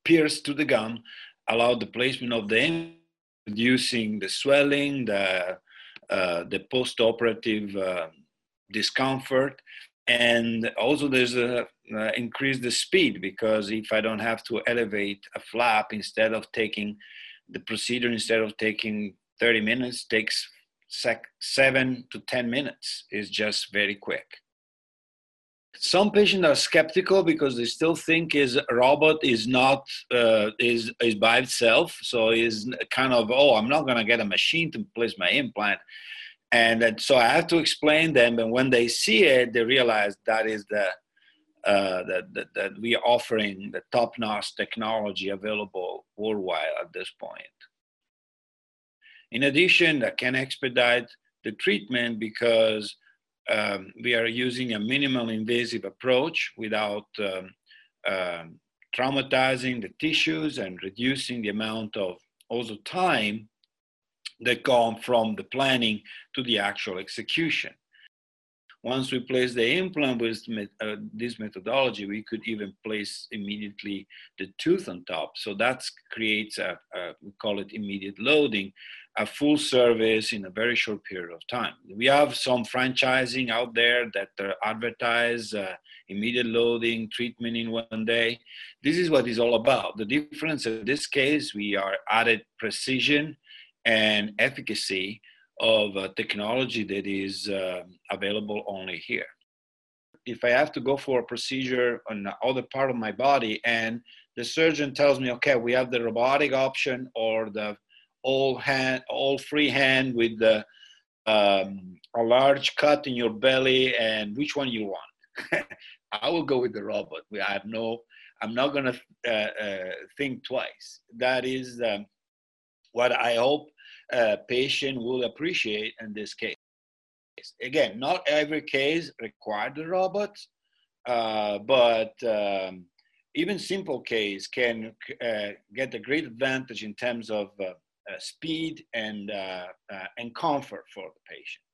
pierce to the gum, allow the placement of the implant, reducing the swelling, the post-operative discomfort, and also there's a increase the speed, because if I don't have to elevate a flap, instead of taking the procedure, instead of taking 30 minutes, takes 7 to 10 minutes. Is just very quick. Some patients are skeptical because they still think is a robot is not is by itself, so is kind of, oh, I'm not going to get a machine to place my implant. And so I have to explain them, and when they see it, they realize that is that we are offering the top-notch technology available worldwide at this point. In addition, that can expedite the treatment because we are using a minimal invasive approach without traumatizing the tissues and reducing the amount of also time that come from the planning to the actual execution. Once we place the implant with this methodology, we could even place immediately the tooth on top. So that creates we call it immediate loading, a full service in a very short period of time. We have some franchising out there that advertise immediate loading, treatment in 1 day. This is what it's all about. The difference in this case, we are added precision and efficacy of technology that is available only here. If I have to go for a procedure on the other part of my body and the surgeon tells me, okay, we have the robotic option or the all free hand with the a large cut in your belly, and which one you want? I will go with the robot. I'm not going to think twice. That is what I hope a patient will appreciate in this case. Again, not every case requires the robot, but even simple case can get a great advantage in terms of speed and comfort for the patient.